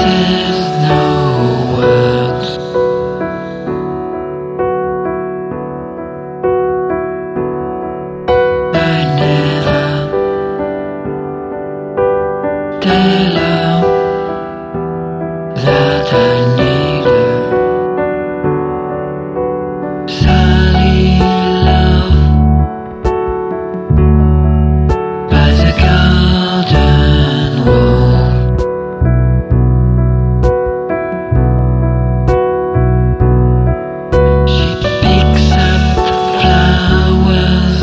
says no words. I never tell her that I need her. Sunny love by the garden wall. She picks up flowers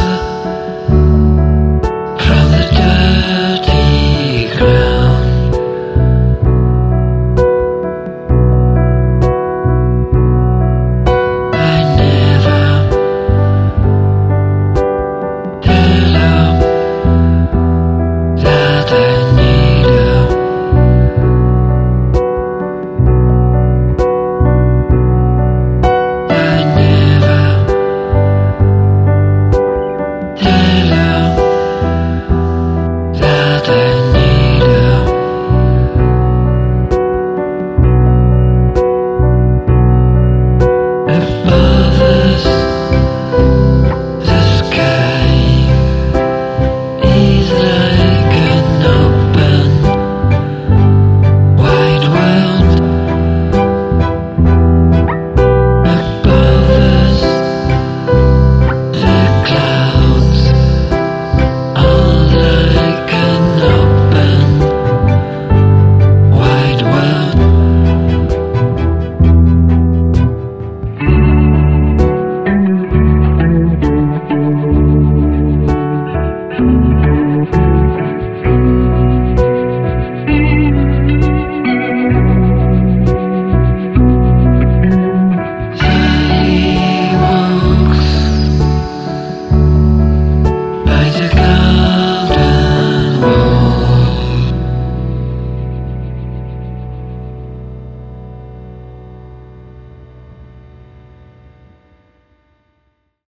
from the dirty ground. I never tell her that I